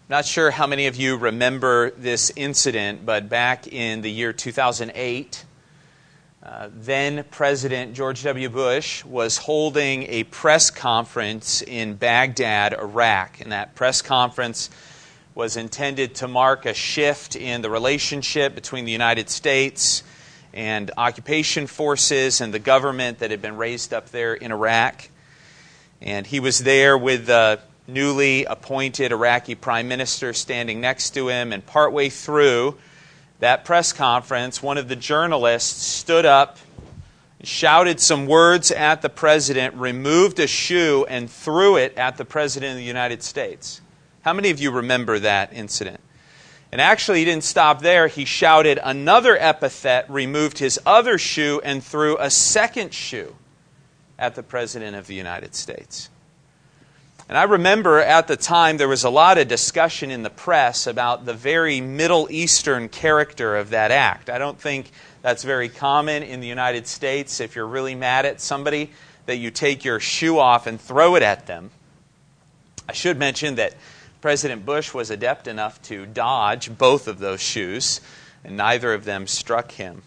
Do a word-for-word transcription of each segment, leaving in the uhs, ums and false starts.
Not sure how many of you remember this incident, but back in the year two thousand eight, uh, then President George W. Bush was holding a press conference in Baghdad, Iraq. And that press conference was intended to mark a shift in the relationship between the United States and occupation forces and the government that had been raised up there in Iraq. And he was there with the newly appointed Iraqi prime minister standing next to him, and partway through that press conference, one of the journalists stood up, shouted some words at the president, removed a shoe, and threw it at the president of the United States. How many of you remember that incident? And actually, he didn't stop there. He shouted another epithet, removed his other shoe, and threw a second shoe at the president of the United States. And I remember at the time there was a lot of discussion in the press about the very Middle Eastern character of that act. I don't think that's very common in the United States. If you're really mad at somebody, that you take your shoe off and throw it at them. I should mention that President Bush was adept enough to dodge both of those shoes, and neither of them struck him.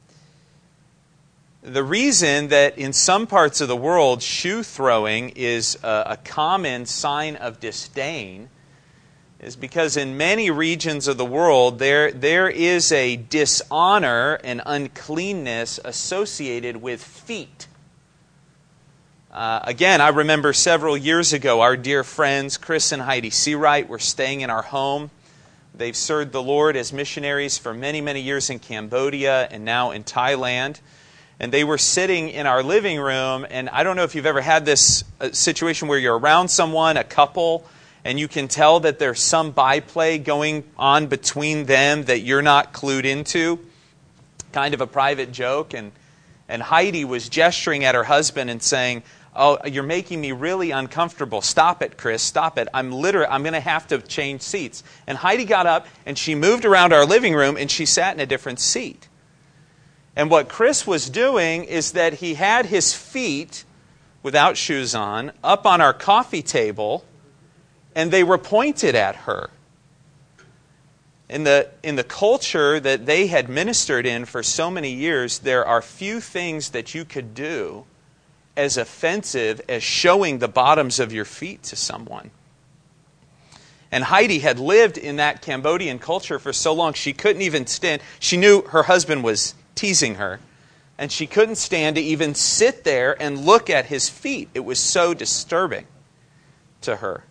The reason that in some parts of the world shoe throwing is a, a common sign of disdain is because in many regions of the world there, there is a dishonor and uncleanness associated with feet. Uh, again, I remember several years ago our dear friends Chris and Heidi Seawright were staying in our home. They've served the Lord as missionaries for many, many years in Cambodia and now in Thailand. And they were sitting in our living room, and I don't know if you've ever had this uh, situation where you're around someone, a couple, and you can tell that there's some byplay going on between them that you're not clued into. Kind of a private joke. And, and Heidi was gesturing at her husband and saying, "Oh, you're making me really uncomfortable. Stop it, Chris. Stop it. I'm literally, I'm going to have to change seats." And Heidi got up, and she moved around our living room, and she sat in a different seat. And what Chris was doing is that he had his feet, without shoes on, up on our coffee table, and they were pointed at her. In the, in the culture that they had ministered in for so many years, there are few things that you could do as offensive as showing the bottoms of your feet to someone. And Heidi had lived in that Cambodian culture for so long, she couldn't even stand. She knew her husband was teasing her, and she couldn't stand to even sit there and look at his feet. It was so disturbing to her.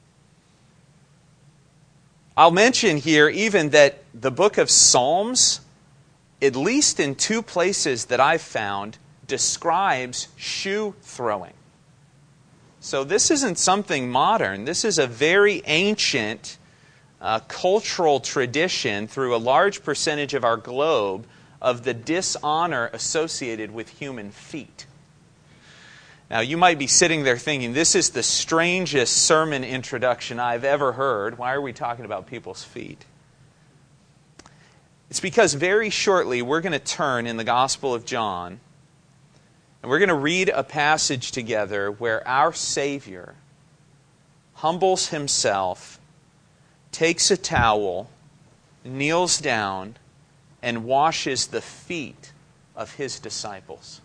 I'll mention here even that the book of Psalms, at least in two places that I've found, describes shoe throwing. So this isn't something modern. This is a very ancient uh, cultural tradition through a large percentage of our globe of the dishonor associated with human feet. Now, you might be sitting there thinking, this is the strangest sermon introduction I've ever heard. Why are we talking about people's feet? It's because very shortly we're going to turn in the Gospel of John, and we're going to read a passage together where our Savior humbles Himself, takes a towel, kneels down, and washes the feet of His disciples.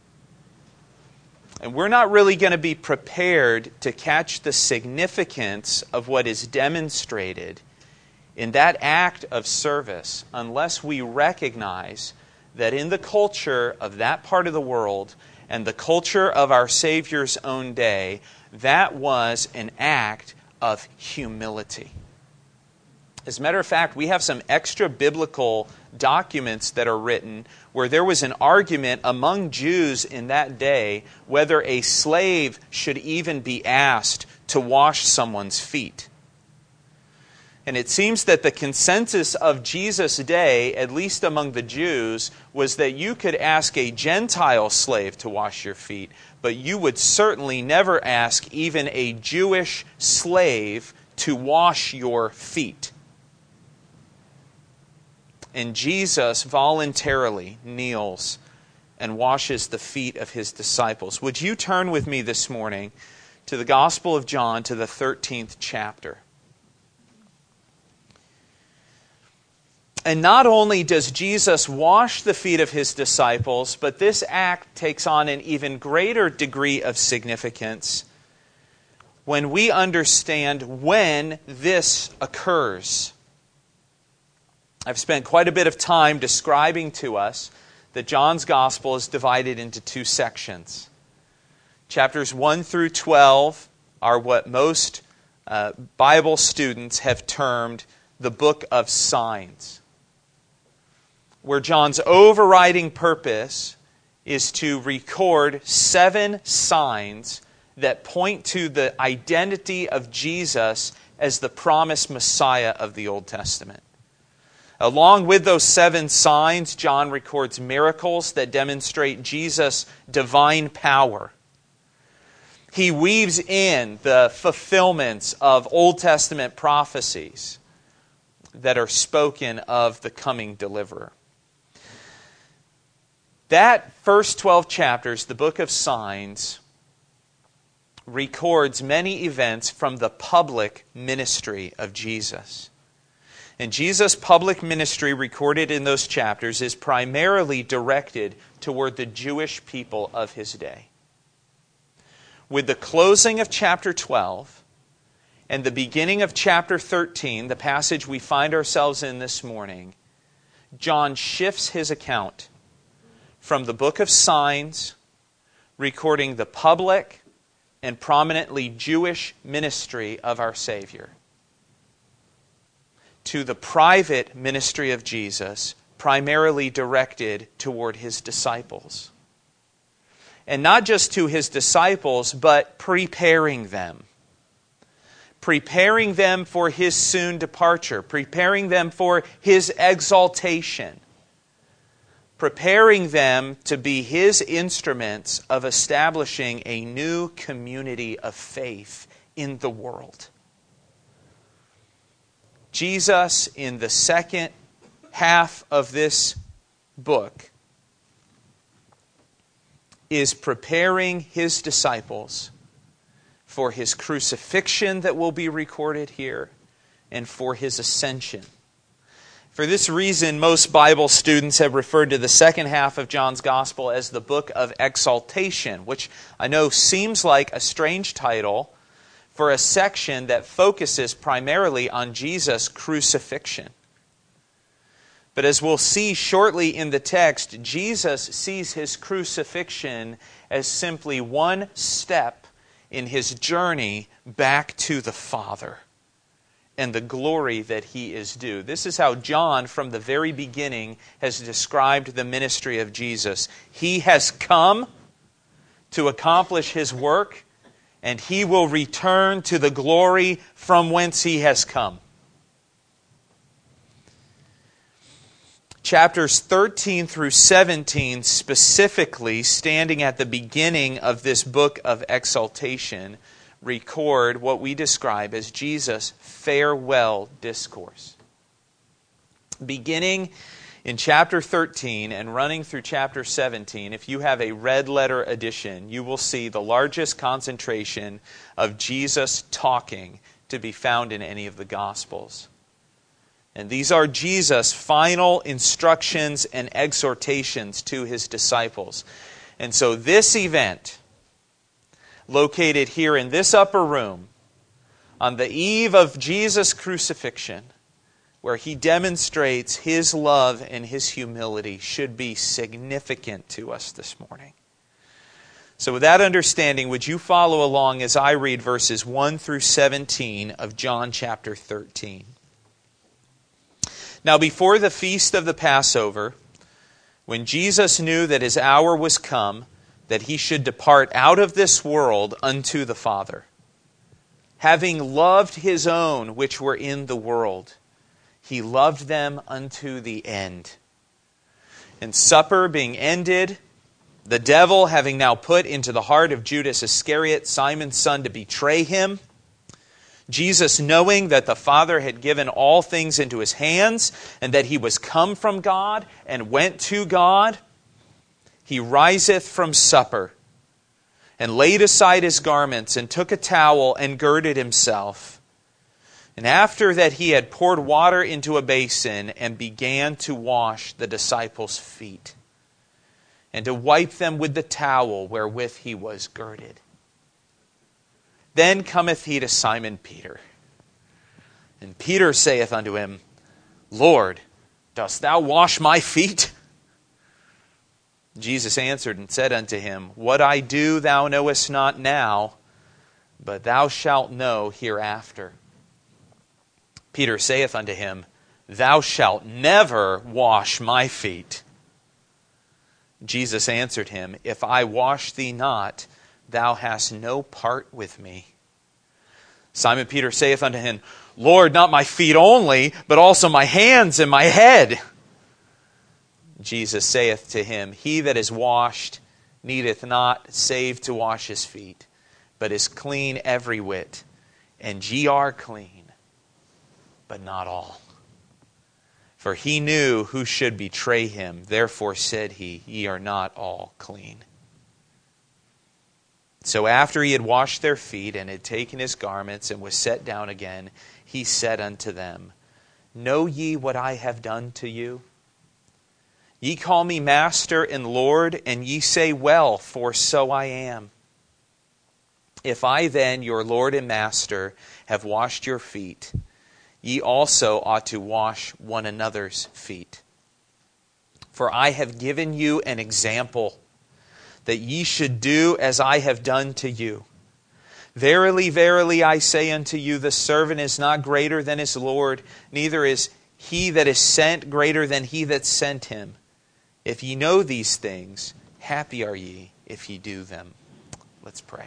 And we're not really going to be prepared to catch the significance of what is demonstrated in that act of service unless we recognize that in the culture of that part of the world and the culture of our Savior's own day, that was an act of humility. As a matter of fact, we have some extra biblical documents that are written where there was an argument among Jews in that day whether a slave should even be asked to wash someone's feet. And it seems that the consensus of Jesus' day, at least among the Jews, was that you could ask a Gentile slave to wash your feet, but you would certainly never ask even a Jewish slave to wash your feet. And Jesus voluntarily kneels and washes the feet of His disciples. Would you turn with me this morning to the Gospel of John, to the thirteenth chapter? And not only does Jesus wash the feet of his disciples, but this act takes on an even greater degree of significance when we understand when this occurs. I've spent quite a bit of time describing to us that John's Gospel is divided into two sections. Chapters one through twelve are what most uh, Bible students have termed the book of signs, where John's overriding purpose is to record seven signs that point to the identity of Jesus as the promised Messiah of the Old Testament. Along with those seven signs, John records miracles that demonstrate Jesus' divine power. He weaves in the fulfillments of Old Testament prophecies that are spoken of the coming deliverer. That first twelve chapters, the book of signs, records many events from the public ministry of Jesus. And Jesus' public ministry recorded in those chapters is primarily directed toward the Jewish people of his day. With the closing of chapter twelve and the beginning of chapter thirteen, the passage we find ourselves in this morning, John shifts his account from the book of signs, recording the public and prominently Jewish ministry of our Savior, to the private ministry of Jesus, primarily directed toward his disciples. And not just to his disciples, but preparing them. Preparing them for his soon departure, preparing them for his exaltation, preparing them to be his instruments of establishing a new community of faith in the world. Jesus, in the second half of this book, is preparing his disciples for his crucifixion that will be recorded here and for his ascension. For this reason, most Bible students have referred to the second half of John's Gospel as the book of exaltation, which I know seems like a strange title for a section that focuses primarily on Jesus' crucifixion. But as we'll see shortly in the text, Jesus sees his crucifixion as simply one step in his journey back to the Father and the glory that he is due. This is how John, from the very beginning, has described the ministry of Jesus. He has come to accomplish his work, and he will return to the glory from whence he has come. Chapters thirteen through seventeen, specifically standing at the beginning of this book of exaltation, record what we describe as Jesus' farewell discourse. Beginning in chapter thirteen and running through chapter seventeen, if you have a red letter edition, you will see the largest concentration of Jesus talking to be found in any of the Gospels. And these are Jesus' final instructions and exhortations to his disciples. And so this event, located here in this upper room, on the eve of Jesus' crucifixion, where he demonstrates his love and his humility, should be significant to us this morning. So with that understanding, would you follow along as I read verses one through seventeen of John chapter thirteen. Now before the feast of the Passover, when Jesus knew that his hour was come, that he should depart out of this world unto the Father, having loved his own which were in the world, he loved them unto the end. And supper being ended, the devil having now put into the heart of Judas Iscariot, Simon's son, to betray him, Jesus, knowing that the Father had given all things into his hands, and that he was come from God and went to God, he riseth from supper, and laid aside his garments, and took a towel, and girded himself. And after that he had poured water into a basin and began to wash the disciples' feet, and to wipe them with the towel wherewith he was girded. Then cometh he to Simon Peter. And Peter saith unto him, Lord, dost thou wash my feet? Jesus answered and said unto him, What I do thou knowest not now, but thou shalt know hereafter. Peter saith unto him, Thou shalt never wash my feet. Jesus answered him, If I wash thee not, thou hast no part with me. Simon Peter saith unto him, Lord, not my feet only, but also my hands and my head. Jesus saith to him, He that is washed needeth not save to wash his feet, but is clean every whit. And ye are clean, but not all. For he knew who should betray him. Therefore said he, Ye are not all clean. So after he had washed their feet, and had taken his garments, and was set down again, he said unto them, Know ye what I have done to you? Ye call me Master and Lord, and ye say, Well, for so I am. If I then, your Lord and Master, have washed your feet, ye also ought to wash one another's feet. For I have given you an example, that ye should do as I have done to you. Verily, verily, I say unto you, the servant is not greater than his Lord, neither is he that is sent greater than he that sent him. If ye know these things, happy are ye if ye do them. Let's pray.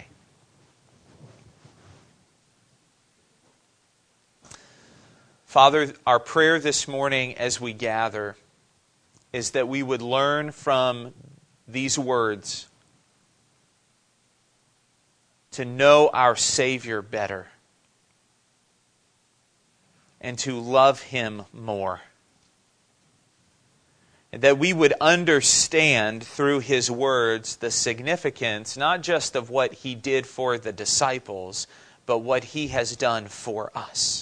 Father, our prayer this morning as we gather is that we would learn from these words to know our Savior better and to love Him more. And that we would understand through His words the significance not just of what He did for the disciples, but what He has done for us.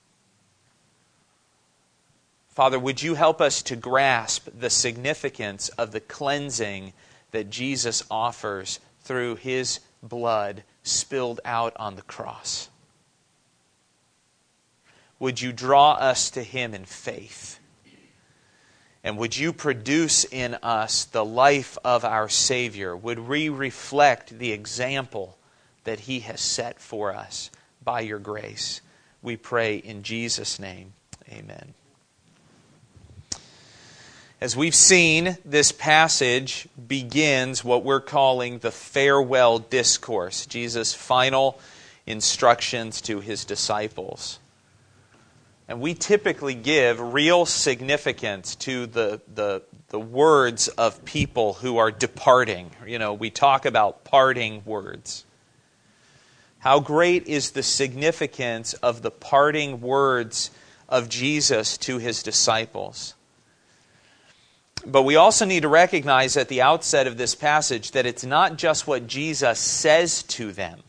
Father, would you help us to grasp the significance of the cleansing that Jesus offers through His blood spilled out on the cross? Would you draw us to Him in faith? And would you produce in us the life of our Savior? Would we reflect the example that He has set for us by your grace? We pray in Jesus' name. Amen. As we've seen, this passage begins what we're calling the farewell discourse, Jesus' final instructions to His disciples. And we typically give real significance to the, the, the words of people who are departing. You know, we talk about parting words. How great is the significance of the parting words of Jesus to His disciples? But we also need to recognize at the outset of this passage that it's not just what Jesus says to them.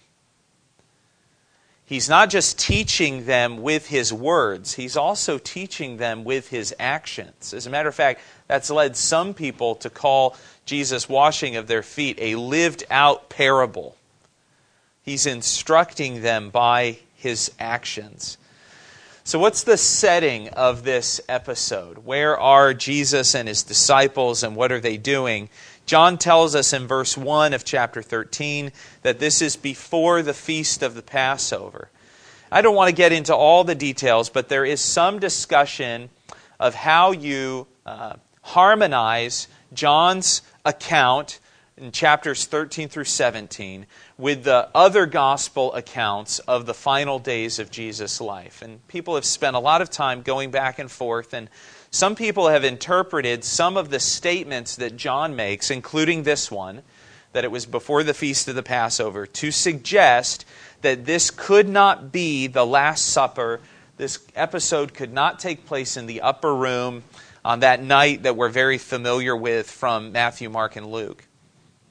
He's not just teaching them with His words. He's also teaching them with His actions. As a matter of fact, that's led some people to call Jesus' washing of their feet a lived-out parable. He's instructing them by His actions. So what's the setting of this episode? Where are Jesus and His disciples and what are they doing? John tells us in verse one of chapter thirteen that this is before the feast of the Passover. I don't want to get into all the details, but there is some discussion of how you uh, harmonize John's account in chapters thirteen through seventeen with the other gospel accounts of the final days of Jesus' life. And people have spent a lot of time going back and forth, and some people have interpreted some of the statements that John makes, including this one, that it was before the feast of the Passover, to suggest that this could not be the Last Supper. This episode could not take place in the upper room on that night that we're very familiar with from Matthew, Mark, and Luke.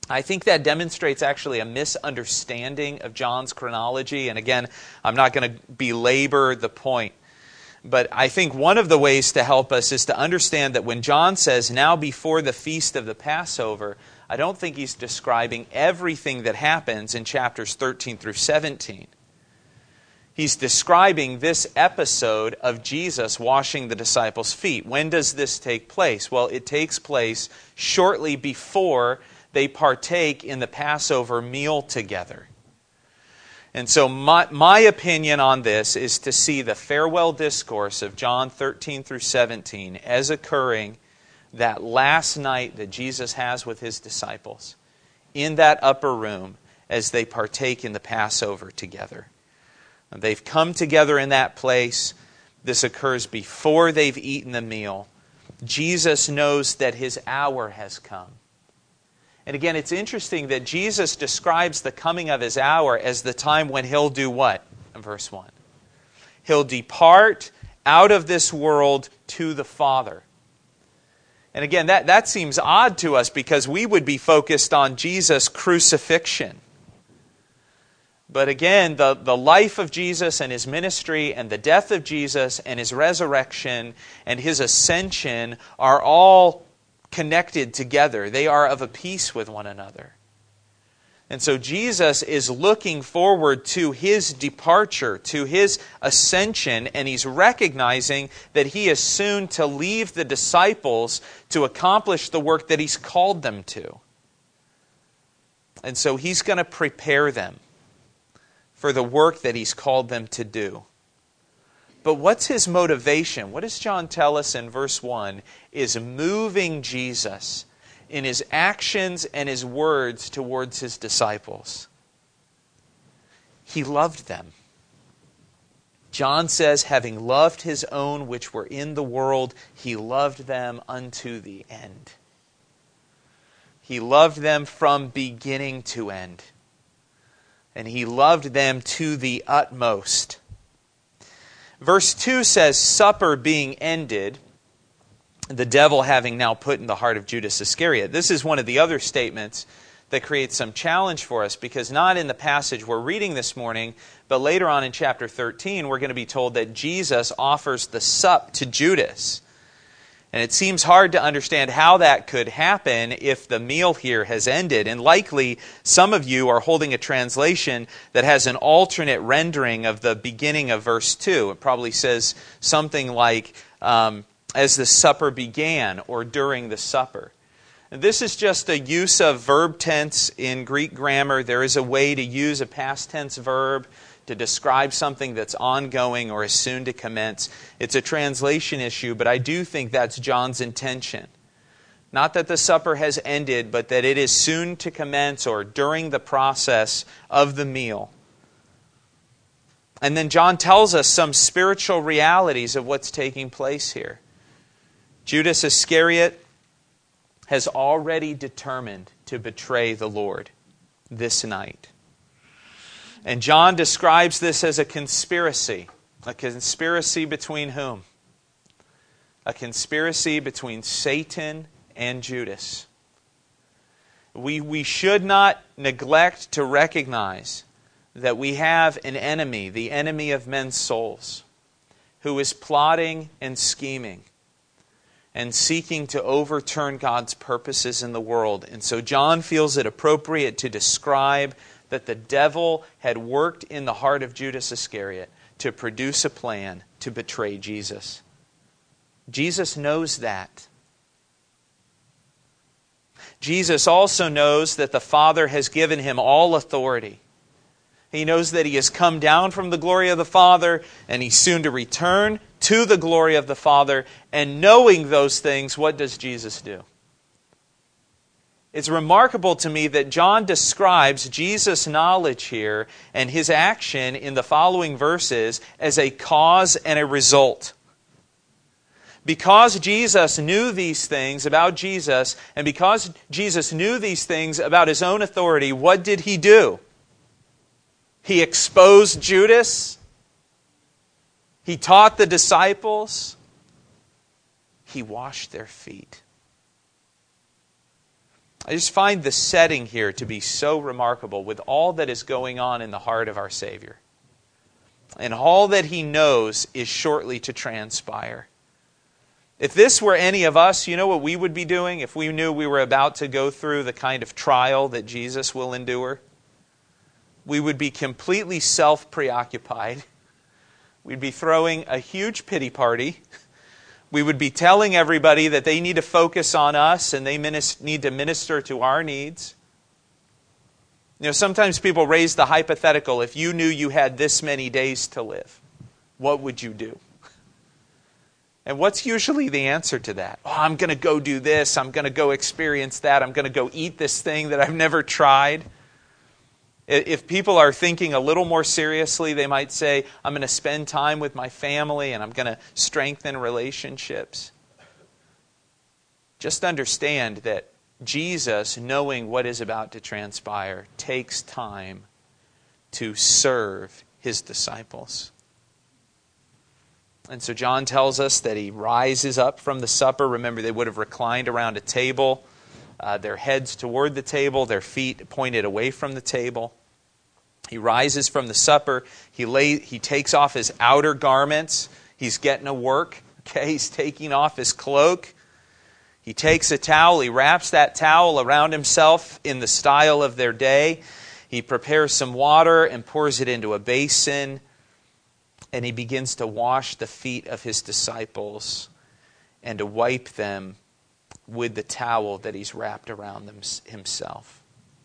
I think that demonstrates actually a misunderstanding of John's chronology. And again, I'm not going to belabor the point. But I think one of the ways to help us is to understand that when John says, now before the feast of the Passover, I don't think he's describing everything that happens in chapters thirteen through seventeen. He's describing this episode of Jesus washing the disciples' feet. When does this take place? Well, it takes place shortly before they partake in the Passover meal together. And so my, my opinion on this is to see the farewell discourse of John thirteen through seventeen as occurring that last night that Jesus has with his disciples in that upper room as they partake in the Passover together. And they've come together in that place. This occurs before they've eaten the meal. Jesus knows that his hour has come. And again, it's interesting that Jesus describes the coming of his hour as the time when he'll do what? In verse one. He'll depart out of this world to the Father. And again, that, that seems odd to us because we would be focused on Jesus' crucifixion. But again, the, the life of Jesus and his ministry and the death of Jesus and his resurrection and his ascension are all connected together. They are of a piece with one another. And so Jesus is looking forward to his departure, to his ascension, and he's recognizing that he is soon to leave the disciples to accomplish the work that he's called them to. And so he's going to prepare them for the work that he's called them to do. But what's his motivation? What does John tell us in verse one is moving Jesus in his actions and his words towards his disciples? He loved them. John says, having loved his own which were in the world, he loved them unto the end. He loved them from beginning to end. And he loved them to the utmost. Verse two says, supper being ended, the devil having now put in the heart of Judas Iscariot. This is one of the other statements that creates some challenge for us, because not in the passage we're reading this morning, but later on in chapter thirteen, we're going to be told that Jesus offers the sup to Judas. And it seems hard to understand how that could happen if the meal here has ended. And likely some of you are holding a translation that has an alternate rendering of the beginning of verse two. It probably says something like, um, as the supper began, or during the supper. And this is just a use of verb tense in Greek grammar. There is a way to use a past tense verb to describe something that's ongoing or is soon to commence. It's a translation issue, but I do think that's John's intention. Not that the supper has ended, but that it is soon to commence or during the process of the meal. And then John tells us some spiritual realities of what's taking place here. Judas Iscariot has already determined to betray the Lord this night. And John describes this as a conspiracy. A conspiracy between whom? A conspiracy between Satan and Judas. We, we should not neglect to recognize that we have an enemy, the enemy of men's souls, who is plotting and scheming and seeking to overturn God's purposes in the world. And so John feels it appropriate to describe that the devil had worked in the heart of Judas Iscariot to produce a plan to betray Jesus. Jesus knows that. Jesus also knows that the Father has given him all authority. He knows that he has come down from the glory of the Father, and he's soon to return to the glory of the Father. And knowing those things, what does Jesus do? It's remarkable to me that John describes Jesus' knowledge here and his action in the following verses as a cause and a result. Because Jesus knew these things about Jesus, and because Jesus knew these things about his own authority, what did he do? He exposed Judas. He taught the disciples. He washed their feet. I just find the setting here to be so remarkable with all that is going on in the heart of our Savior. And all that He knows is shortly to transpire. If this were any of us, you know what we would be doing if we knew we were about to go through the kind of trial that Jesus will endure? We would be completely self-preoccupied. We'd be throwing a huge pity party. We would be telling everybody that they need to focus on us and they need to minister to our needs. You know, sometimes people raise the hypothetical, if you knew you had this many days to live, what would you do? And what's usually the answer to that? Oh, I'm going to go do this. I'm going to go experience that. I'm going to go eat this thing that I've never tried. If people are thinking a little more seriously, they might say, I'm going to spend time with my family and I'm going to strengthen relationships. Just understand that Jesus, knowing what is about to transpire, takes time to serve His disciples. And so John tells us that He rises up from the supper. Remember, they would have reclined around a table, uh, their heads toward the table, their feet pointed away from the table. He rises from the supper. He lay, he takes off his outer garments. He's getting to work. Okay, he's taking off his cloak. He takes a towel. He wraps that towel around himself in the style of their day. He prepares some water and pours it into a basin. And he begins to wash the feet of his disciples and to wipe them with the towel that he's wrapped around them himself.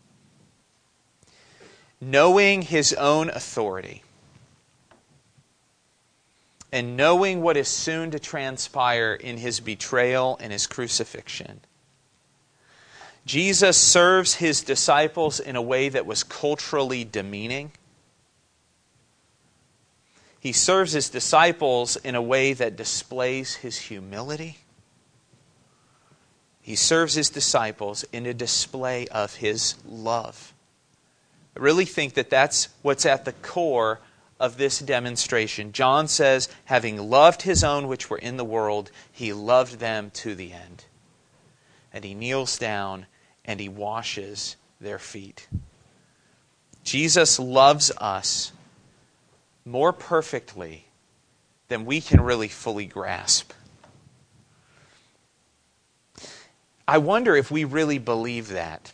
Knowing his own authority and knowing what is soon to transpire in his betrayal and his crucifixion, Jesus serves his disciples in a way that was culturally demeaning. He serves his disciples in a way that displays his humility. He serves his disciples in a display of his love. I really think that that's what's at the core of this demonstration. John says, having loved his own which were in the world, he loved them to the end. And he kneels down and he washes their feet. Jesus loves us more perfectly than we can really fully grasp. I wonder if we really believe that.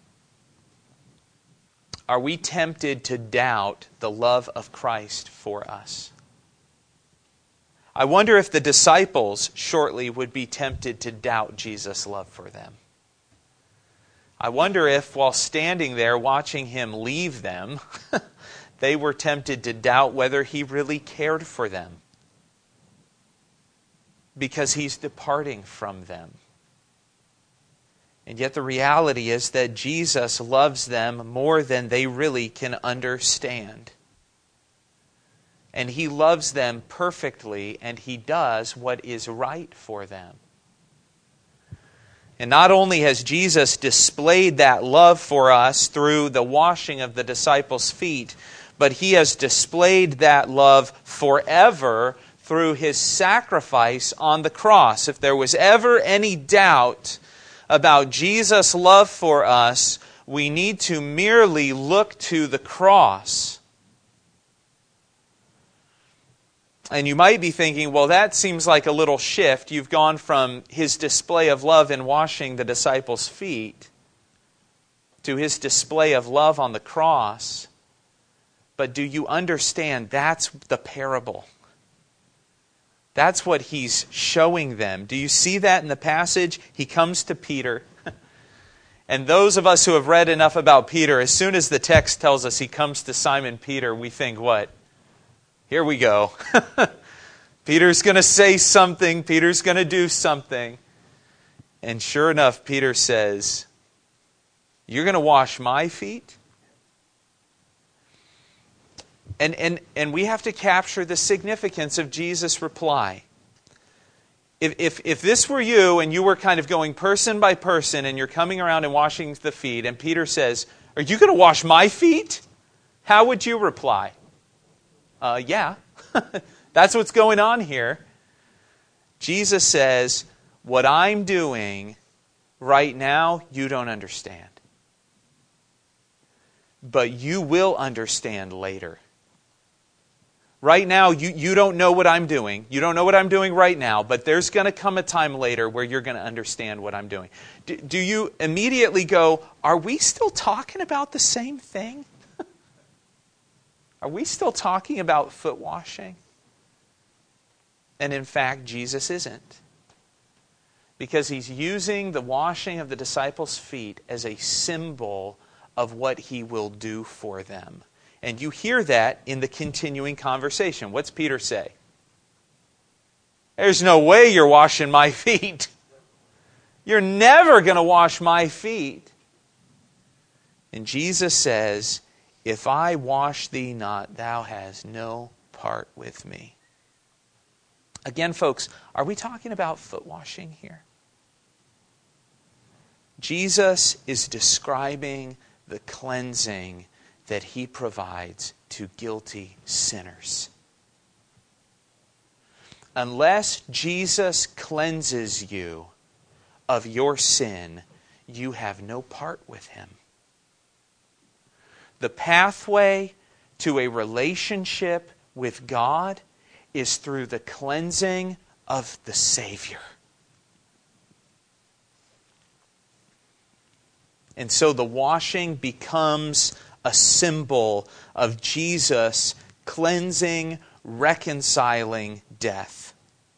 Are we tempted to doubt the love of Christ for us? I wonder if the disciples shortly would be tempted to doubt Jesus' love for them. I wonder if, while standing there watching him leave them, they were tempted to doubt whether he really cared for them because he's departing from them. And yet the reality is that Jesus loves them more than they really can understand. And he loves them perfectly, and he does what is right for them. And not only has Jesus displayed that love for us through the washing of the disciples' feet, but he has displayed that love forever through his sacrifice on the cross. If there was ever any doubt about Jesus' love for us, we need to merely look to the cross. And you might be thinking, well, that seems like a little shift. You've gone from his display of love in washing the disciples' feet to his display of love on the cross. But do you understand that's the parable? That's what he's showing them. Do you see that in the passage? He comes to Peter. And those of us who have read enough about Peter, as soon as the text tells us he comes to Simon Peter, we think, what? Here we go. Peter's going to say something. Peter's going to do something. And sure enough, Peter says, you're going to wash my feet? And, and, and we have to capture the significance of Jesus' reply. If, if, if this were you and you were kind of going person by person and you're coming around and washing the feet, and Peter says, are you going to wash my feet? How would you reply? Uh, yeah, that's what's going on here. Jesus says, what I'm doing Right now, you don't understand. But you will understand later. Right now, you, you don't know what I'm doing. You don't know what I'm doing right now, but there's going to come a time later where you're going to understand what I'm doing. Do, do you immediately go, are we still talking about the same thing? Are we still talking about foot washing? And in fact, Jesus isn't. Because he's using the washing of the disciples' feet as a symbol of what he will do for them. And you hear that in the continuing conversation. What's Peter say? There's no way you're washing my feet. You're never going to wash my feet. And Jesus says, if I wash thee not, thou hast no part with me. Again, folks, are we talking about foot washing here? Jesus is describing the cleansing that he provides to guilty sinners. Unless Jesus cleanses you of your sin, you have no part with him. The pathway to a relationship with God is through the cleansing of the Savior. And so the washing becomes a symbol of Jesus' cleansing, reconciling death.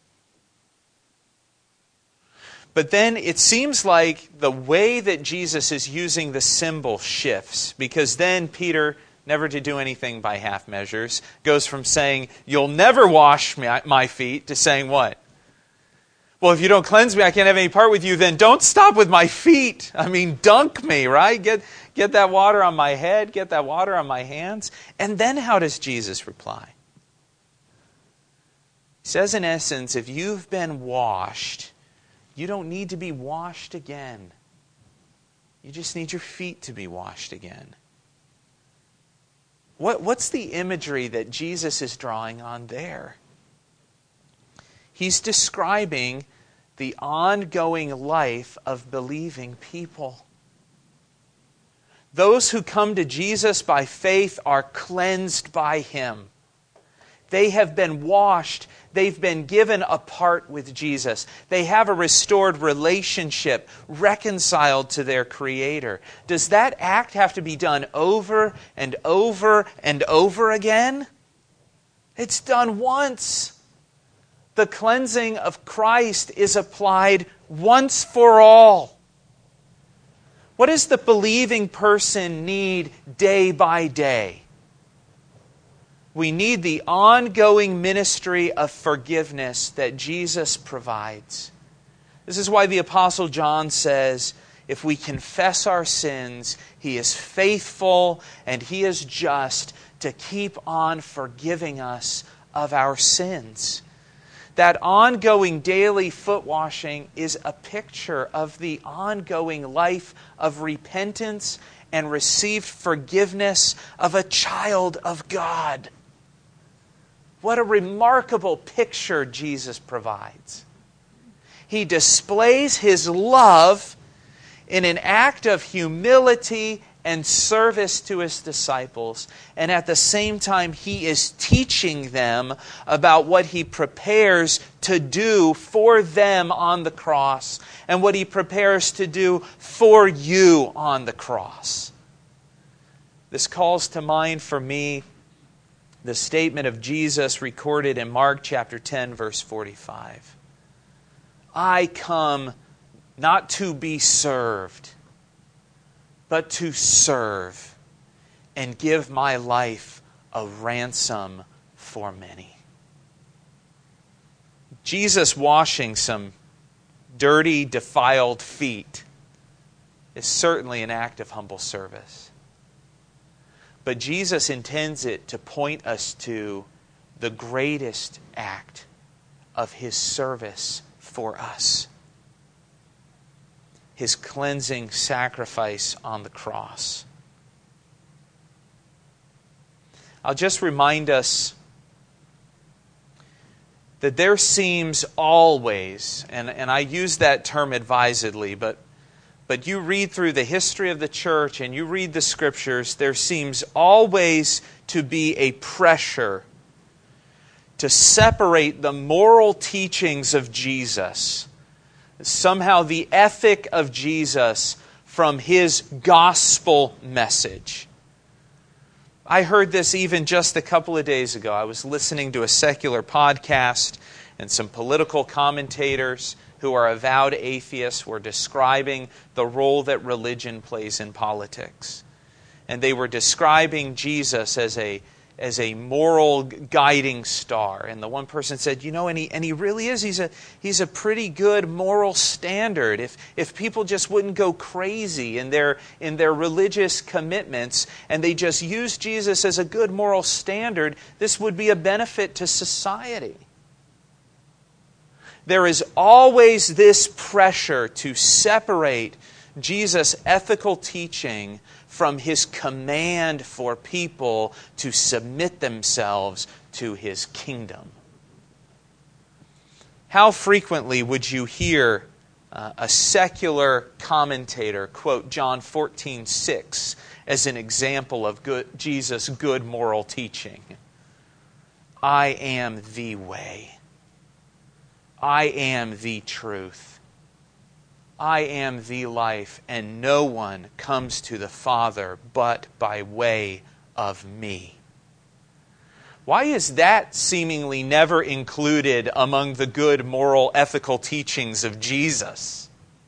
But then it seems like the way that Jesus is using the symbol shifts, because then Peter, never to do anything by half measures, goes from saying, you'll never wash my feet, to saying what? Well, if you don't cleanse me, I can't have any part with you, then don't stop with my feet. I mean, dunk me, right? Get, get that water on my head, get that water on my hands. And then how does Jesus reply? He says, in essence, if you've been washed, you don't need to be washed again. You just need your feet to be washed again. What, what's the imagery that Jesus is drawing on there? He's describing the ongoing life of believing people. Those who come to Jesus by faith are cleansed by him. They have been washed. They've been given a part with Jesus. They have a restored relationship, reconciled to their Creator. Does that act have to be done over and over and over again? It's done once. The cleansing of Christ is applied once for all. What does the believing person need day by day? We need the ongoing ministry of forgiveness that Jesus provides. This is why the Apostle John says, if we confess our sins, he is faithful and he is just to keep on forgiving us of our sins. That ongoing daily foot washing is a picture of the ongoing life of repentance and received forgiveness of a child of God. What a remarkable picture Jesus provides. He displays his love in an act of humility and service to his disciples. And at the same time, he is teaching them about what he prepares to do for them on the cross and what he prepares to do for you on the cross. This calls to mind for me the statement of Jesus recorded in Mark chapter ten, verse forty-five. I come not to be served, but to serve and give my life a ransom for many. Jesus washing some dirty, defiled feet is certainly an act of humble service. But Jesus intends it to point us to the greatest act of his service for us. His cleansing sacrifice on the cross. I'll just remind us that there seems always, and, and I use that term advisedly, but But you read through the history of the church and you read the Scriptures, there seems always to be a pressure to separate the moral teachings of Jesus, somehow the ethic of Jesus, from His gospel message. I heard this even just a couple of days ago. I was listening to a secular podcast, and some political commentators who are avowed atheists were describing the role that religion plays in politics. And they were describing Jesus as a as a moral guiding star. And the one person said, you know, and he and he really is. He's a he's a pretty good moral standard. If if people just wouldn't go crazy in their in their religious commitments and they just use Jesus as a good moral standard, this would be a benefit to society. There is always this pressure to separate Jesus' ethical teaching from His command for people to submit themselves to His kingdom. How frequently would you hear uh, a secular commentator quote John fourteen six as an example of good, Jesus' good moral teaching? I am the way. I am the truth. I am the life, and no one comes to the Father but by way of me. Why is that seemingly never included among the good moral ethical teachings of Jesus?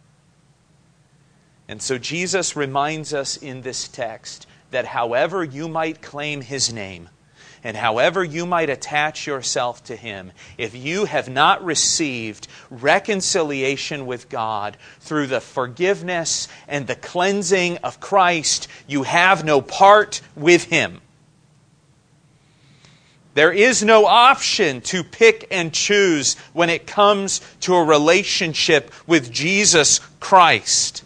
And so Jesus reminds us in this text that however you might claim His name, and however you might attach yourself to Him, if you have not received reconciliation with God through the forgiveness and the cleansing of Christ, you have no part with Him. There is no option to pick and choose when it comes to a relationship with Jesus Christ.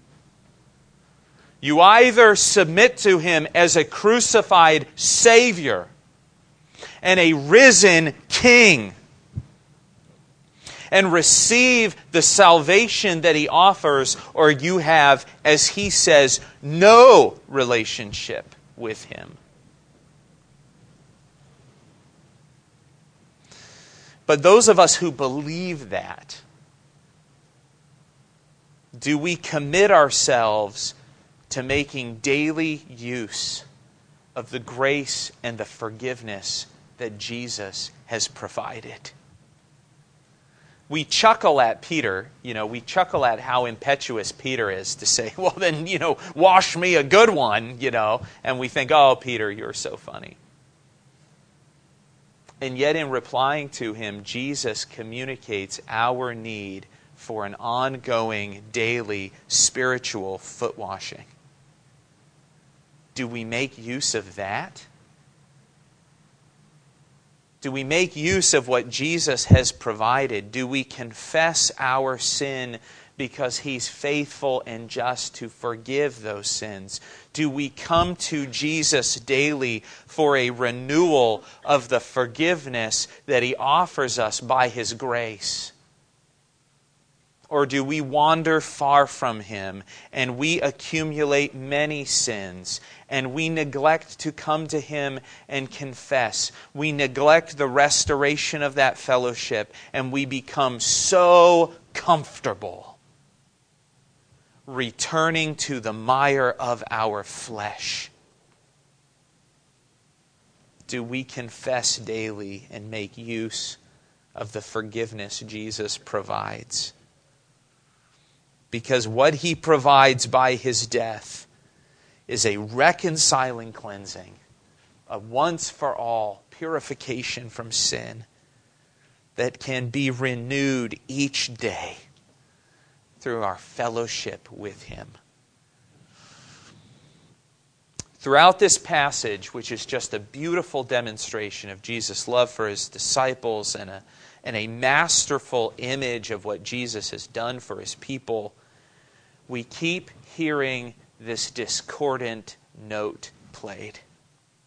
You either submit to Him as a crucified Savior and a risen King, and receive the salvation that He offers, or you have, as He says, no relationship with Him. But those of us who believe that, do we commit ourselves to making daily use of the grace and the forgiveness that Jesus has provided? We chuckle at Peter, you know, we chuckle at how impetuous Peter is to say, well then, you know, wash me a good one, you know, and we think, oh, Peter, you're so funny. And yet in replying to him, Jesus communicates our need for an ongoing, daily, spiritual foot washing. Do we make use of that? Do we make use of what Jesus has provided? Do we confess our sin because He's faithful and just to forgive those sins? Do we come to Jesus daily for a renewal of the forgiveness that He offers us by His grace? Or do we wander far from Him and we accumulate many sins and we neglect to come to Him and confess? We neglect the restoration of that fellowship and we become so comfortable returning to the mire of our flesh. Do we confess daily and make use of the forgiveness Jesus provides? Because what He provides by His death is a reconciling cleansing, a once-for-all purification from sin that can be renewed each day through our fellowship with Him. Throughout this passage, which is just a beautiful demonstration of Jesus' love for His disciples and a and a masterful image of what Jesus has done for His people, we keep hearing this discordant note played.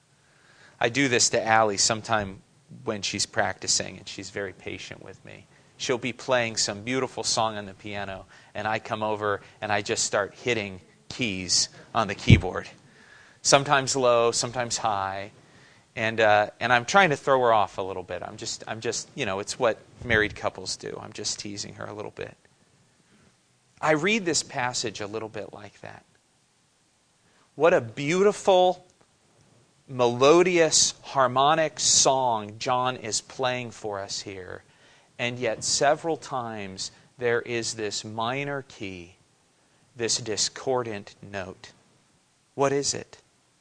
I do this to Allie sometime when she's practicing, and she's very patient with me. she'll be playing some beautiful song on the piano, and I come over and I just start hitting keys on the keyboard. Sometimes low, sometimes high. And uh, and I'm trying to throw her off a little bit. I'm just, I'm just, you know, it's what married couples do. I'm just teasing her a little bit. I read this passage a little bit like that. What a beautiful, melodious, harmonic song John is playing for us here. And yet several times there is this minor key, this discordant note. What is it?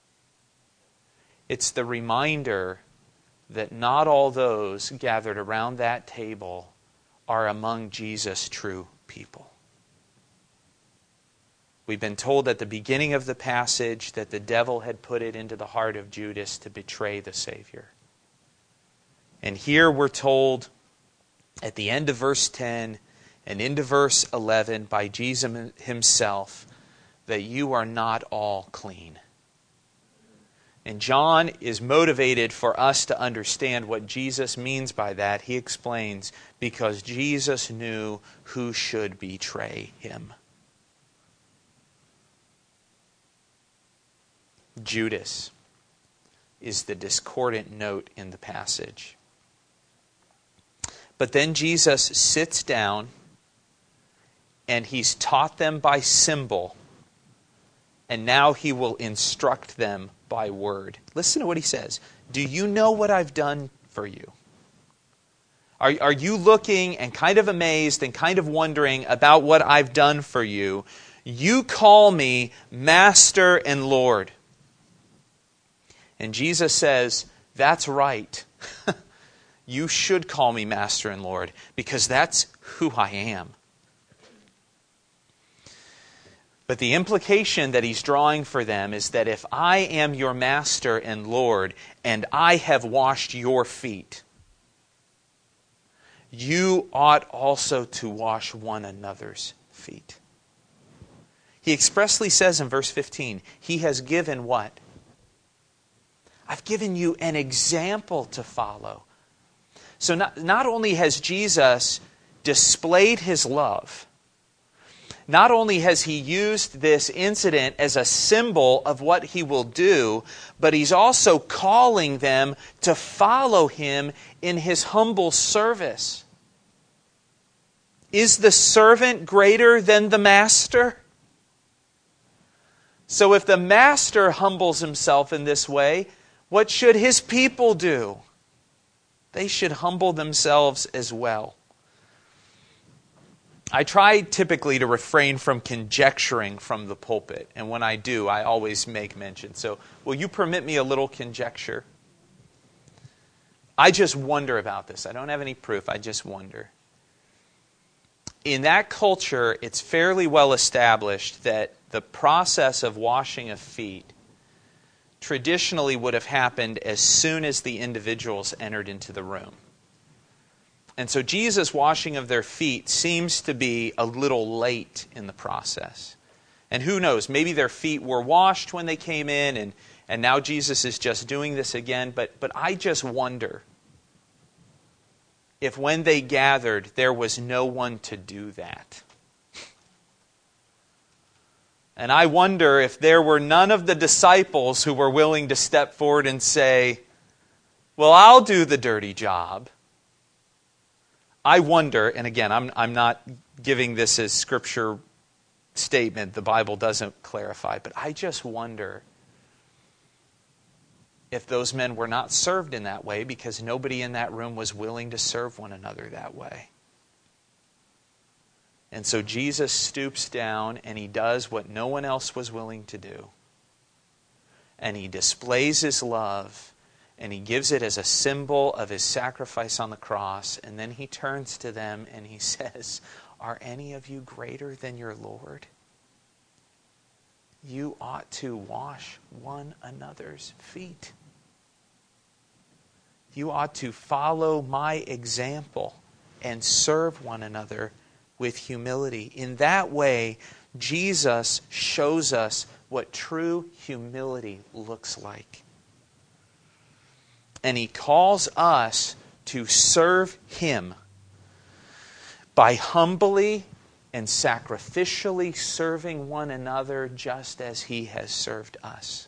It's the reminder that not all those gathered around that table are among Jesus' true people. We've been told at the beginning of the passage that the devil had put it into the heart of Judas to betray the Savior. And here we're told at the end of verse ten and into verse eleven by Jesus himself that you are not all clean. And John is motivated for us to understand what Jesus means by that. He explains, because Jesus knew who should betray him. Judas is the discordant note in the passage. But then Jesus sits down and he's taught them by symbol, and now he will instruct them by word. Listen to what he says. Do you know what I've done for you? Are, are you looking and kind of amazed and kind of wondering about what I've done for you? You call me Master and Lord. And Jesus says, that's right. You should call me Master and Lord, because that's who I am. But the implication that he's drawing for them is that if I am your Master and Lord, and I have washed your feet, you ought also to wash one another's feet. He expressly says in verse fifteen, he has given what? I've given you an example to follow. So not, not only has Jesus displayed his love, not only has he used this incident as a symbol of what he will do, but he's also calling them to follow him in his humble service. Is the servant greater than the master? So if the master humbles himself in this way, what should his people do? They should humble themselves as well. I try typically to refrain from conjecturing from the pulpit, and when I do, I always make mention. So, will you permit me a little conjecture? I just wonder about this. I don't have any proof. I just wonder. In that culture, it's fairly well established that the process of washing of feet traditionally would have happened as soon as the individuals entered into the room. And so Jesus' washing of their feet seems to be a little late in the process. And who knows, maybe their feet were washed when they came in, and, and now Jesus is just doing this again. But, but I just wonder if when they gathered, there was no one to do that. And I wonder if there were none of the disciples who were willing to step forward and say, well, I'll do the dirty job. I wonder, and again, I'm, I'm not giving this as scripture statement, the Bible doesn't clarify, but I just wonder if those men were not served in that way because nobody in that room was willing to serve one another that way. And so Jesus stoops down and he does what no one else was willing to do. And he displays his love, and he gives it as a symbol of his sacrifice on the cross. And then he turns to them and he says, are any of you greater than your Lord? You ought to wash one another's feet. You ought to follow my example and serve one another with humility. In that way, Jesus shows us what true humility looks like. And he calls us to serve him by humbly and sacrificially serving one another just as He has served us.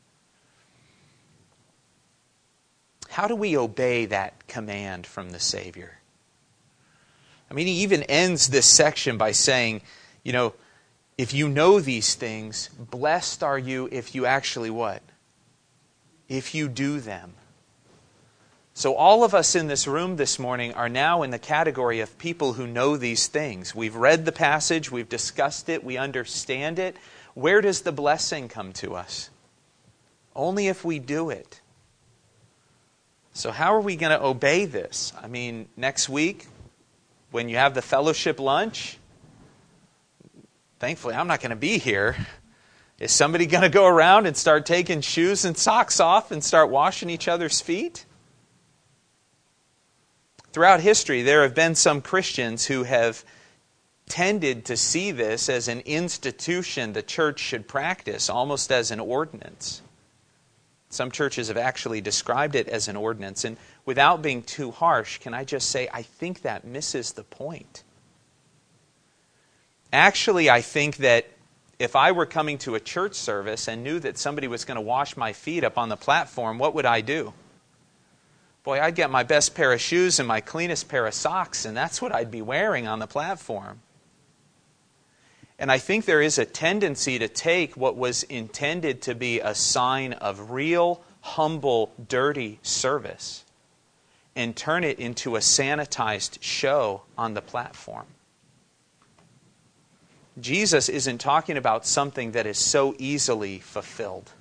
How do we obey that command from the Savior? I mean, He even ends this section by saying, you know, if you know these things, blessed are you if you actually what? If you do them. So all of us in this room this morning are now in the category of people who know these things. We've read the passage, we've discussed it, we understand it. Where does the blessing come to us? Only if we do it. So how are we going to obey this? I mean, next week, when you have the fellowship lunch, thankfully I'm not going to be here. Is somebody going to go around and start taking shoes and socks off and start washing each other's feet? Throughout history, there have been some Christians who have tended to see this as an institution the church should practice, almost as an ordinance. Some churches have actually described it as an ordinance. And without being too harsh, can I just say, I think that misses the point. Actually, I think that if I were coming to a church service and knew that somebody was going to wash my feet up on the platform, what would I do? Boy, I'd get my best pair of shoes and my cleanest pair of socks, and that's what I'd be wearing on the platform. And I think there is a tendency to take what was intended to be a sign of real, humble, dirty service and turn it into a sanitized show on the platform. Jesus isn't talking about something that is so easily fulfilled.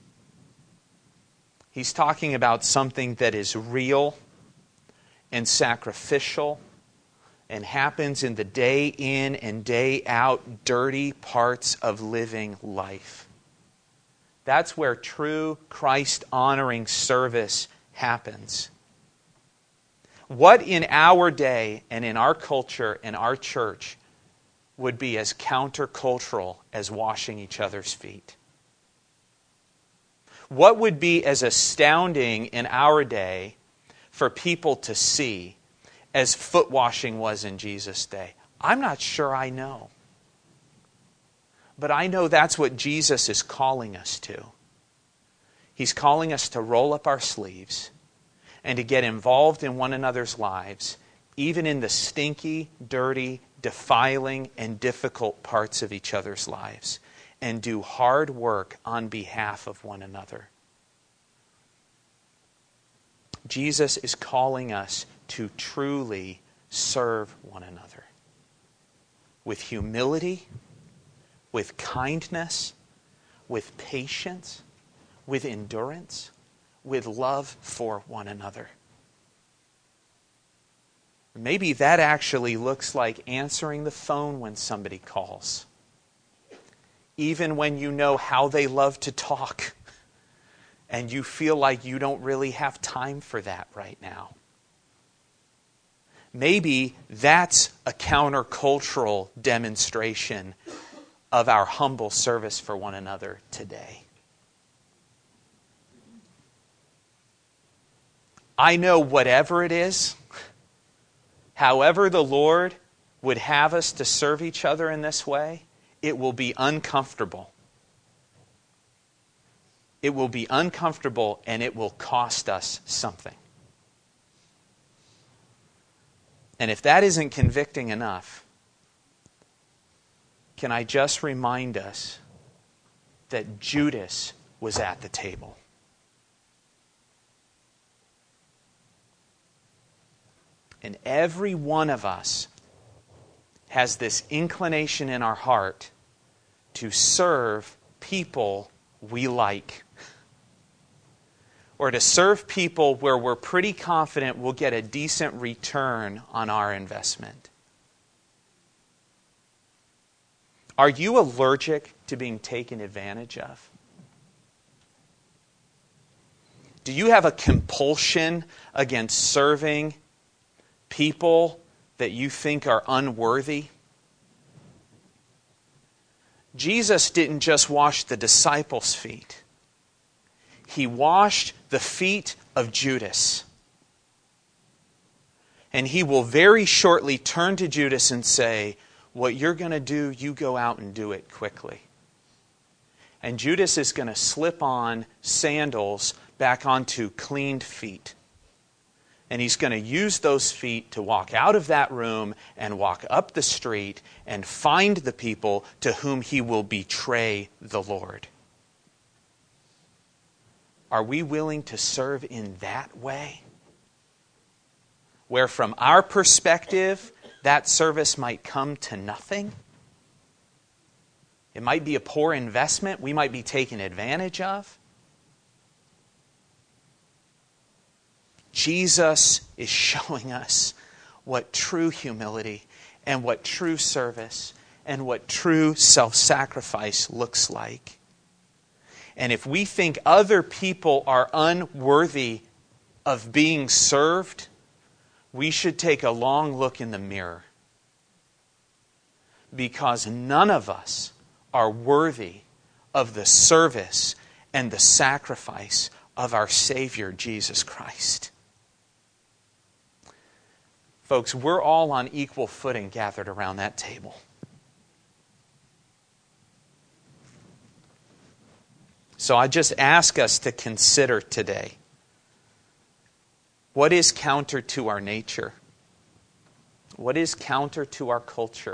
He's talking about something that is real and sacrificial and happens in the day in and day out dirty parts of living life. That's where true Christ-honoring service happens. What in our day and in our culture and our church would be as countercultural as washing each other's feet? What would be as astounding in our day for people to see as foot washing was in Jesus' day? I'm not sure I know. But I know that's what Jesus is calling us to. He's calling us to roll up our sleeves and to get involved in one another's lives, even in the stinky, dirty, defiling, and difficult parts of each other's lives, and do hard work on behalf of one another. Jesus is calling us to truly serve one another with humility, with kindness, with patience, with endurance, with love for one another. Maybe that actually looks like answering the phone when somebody calls, even when you know how they love to talk and you feel like you don't really have time for that right now. Maybe that's a countercultural demonstration of our humble service for one another today. I know whatever it is, however the Lord would have us to serve each other in this way, it will be uncomfortable. It will be uncomfortable and it will cost us something. And if that isn't convicting enough, can I just remind us that Judas was at the table? And every one of us has this inclination in our heart to serve people we like, or to serve people where we're pretty confident we'll get a decent return on our investment. Are you allergic to being taken advantage of? Do you have a compulsion against serving people that you think are unworthy? Jesus didn't just wash the disciples' feet. He washed the feet of Judas. And he will very shortly turn to Judas and say, what you're going to do, you go out and do it quickly. And Judas is going to slip on sandals back onto cleaned feet. And he's going to use those feet to walk out of that room and walk up the street and find the people to whom he will betray the Lord. Are we willing to serve in that way? Where from our perspective, that service might come to nothing. It might be a poor investment. We might be taken advantage of. Jesus is showing us what true humility and what true service and what true self-sacrifice looks like. And if we think other people are unworthy of being served, we should take a long look in the mirror. Because none of us are worthy of the service and the sacrifice of our Savior, Jesus Christ. Folks, we're all on equal footing gathered around that table. So I just ask us to consider today, what is counter to our nature? What is counter to our culture?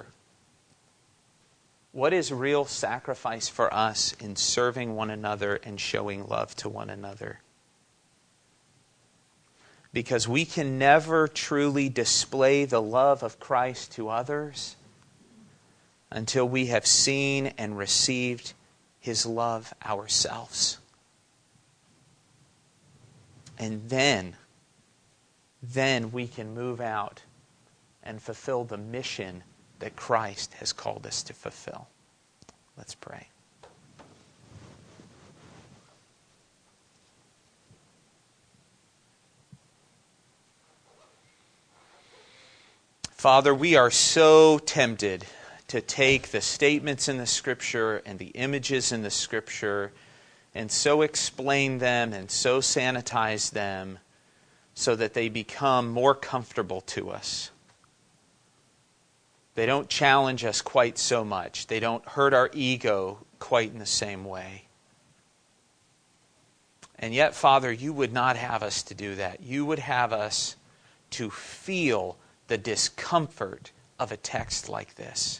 What is real sacrifice for us in serving one another and showing love to one another? Because we can never truly display the love of Christ to others until we have seen and received His love ourselves. And then, then we can move out and fulfill the mission that Christ has called us to fulfill. Let's pray. Father, we are so tempted to take the statements in the Scripture and the images in the Scripture and so explain them and so sanitize them so that they become more comfortable to us. They don't challenge us quite so much. They don't hurt our ego quite in the same way. And yet, Father, you would not have us to do that. You would have us to feel the discomfort of a text like this.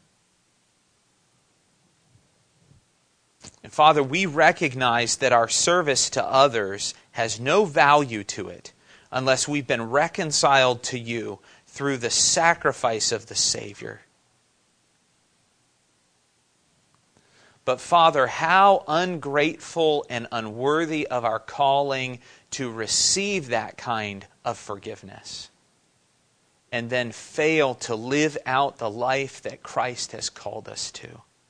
And Father, we recognize that our service to others has no value to it unless we've been reconciled to you through the sacrifice of the Savior. But Father, how ungrateful and unworthy of our calling to receive that kind of forgiveness and then fail to live out the life that Christ has called us to.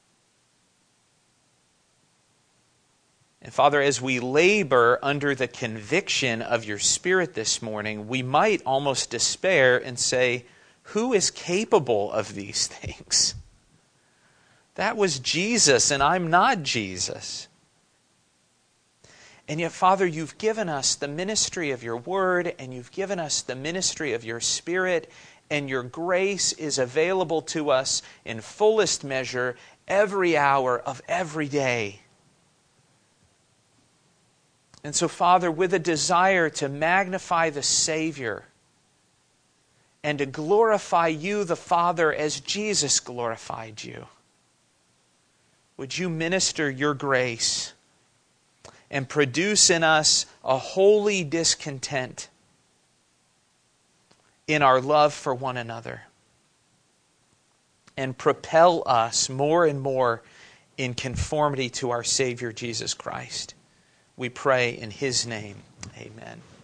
And Father, as we labor under the conviction of your Spirit this morning, we might almost despair and say, who is capable of these things? That was Jesus, and I'm not Jesus. And yet, Father, you've given us the ministry of your Word, and you've given us the ministry of your Spirit, and your grace is available to us in fullest measure every hour of every day. And so, Father, with a desire to magnify the Savior and to glorify you, the Father, as Jesus glorified you, would you minister your grace and produce in us a holy discontent in our love for one another and propel us more and more in conformity to our Savior Jesus Christ. We pray in His name. Amen.